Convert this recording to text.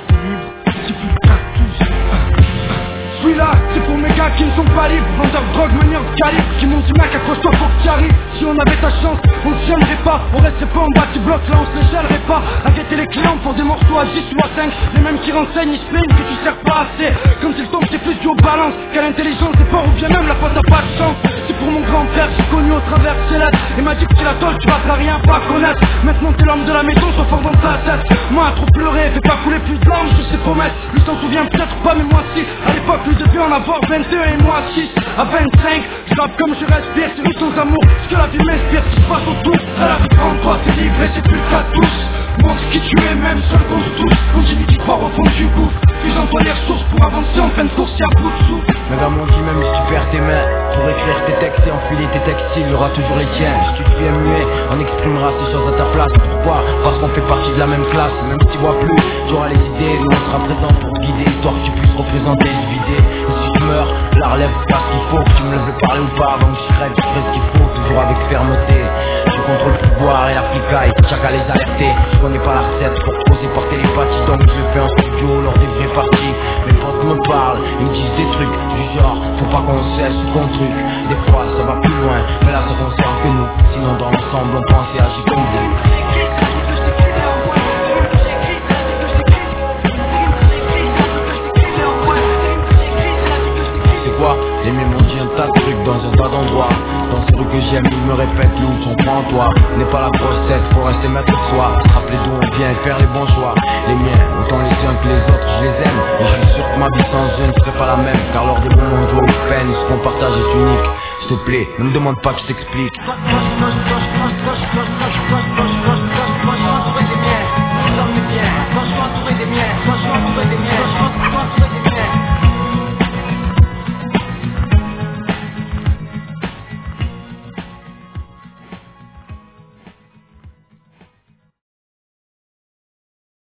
libre, c'est plus le cas de tous. Je suis là, c'est pour mes gars qui ne sont pas libres. Vendeurs de drogue, meneurs de calibre, qui m'ont dit mec accroche-toi faut que tu arrives. Si on avait ta chance, on ne tiendrait pas. On resterait pas en bas du bloc, là on se les gèlerait pas. Arrêtez les clients font des morceaux à 10 ou à 5. Les mêmes qui renseignent, ils se plaignent que tu sers pas assez. Comme s'ils tombent, c'est plus du haut balance qu'à l'intelligence des porcs ou bien même la fois t'as pas de chance. C'est pour mon grand-père, j'ai connu au travers de ses lettres. Il m'a dit que tu la tôle, tu vas rien pas connaître. Maintenant t'es l'homme de la maison, sois fort dans ta tête. Moi à trop pleurer, fais pas couler plus de larmes, je sais promettre. Lui s'en souvient peut-être pas, mais moi si. À l'époque, lui devait en avoir 22 et moi 6. À 25, je rappe comme je respire. C'est lui sans amour, ce que la vie m'inspire. Ce qui se passe autour, à la vie prends toi, t'es livré, c'est plus le cas de tous. Montre qui tu es, même seul contre tous. Continue d'y croire au fond du gouffre. Puis en toi les ressources pour avancer en pleine course, y'a bout de souffle. Madame on dit même si tu perds tes mains pour écrire tes textes et enfiler tes textiles, il y aura toujours les tiens. Si tu te fais muet, on exprimera ces choses à ta place. Pourquoi? Parce qu'on fait partie de la même classe. Même si tu vois plus, tu auras les idées. Nous on sera présent pour te guider, histoire que tu puisses représenter les idées. Et si tu meurs, la relève pas ce qu'il faut. Que tu me laisses parler ou pas, avant que je crève, je ferai ce qu'il faut. Toujours avec fermeté. Je contrôle le pouvoir et la flicaille, chacun les alerter. Je connais pas la recette pour poser par télépathie. Donc je fais un studio lors des vraies parties. Mes potes me parlent, ils me disent des trucs du genre faut pas qu'on cesse ou qu'on truc. Des fois ça va plus loin, mais là ça concerne que nous. Sinon dans l'ensemble on pense et agit comme vous. C'est quoi? Les mêmes ont dit un tas de trucs dans un tas d'endroits. Dans ce truc que j'aime, ils me répètent l'où sont pas en toi. N'est pas la grosse tête, faut rester maître de soi. Rappeler d'où on vient et faire les bons choix. Les miens, autant les uns que les autres, je les aime. Et je suis sûr que ma vie sans eux ne serait pas la même. Car lors des moments de joie ou de peine, ce qu'on partage est unique. S'il te plaît, ne me demande pas que je t'explique.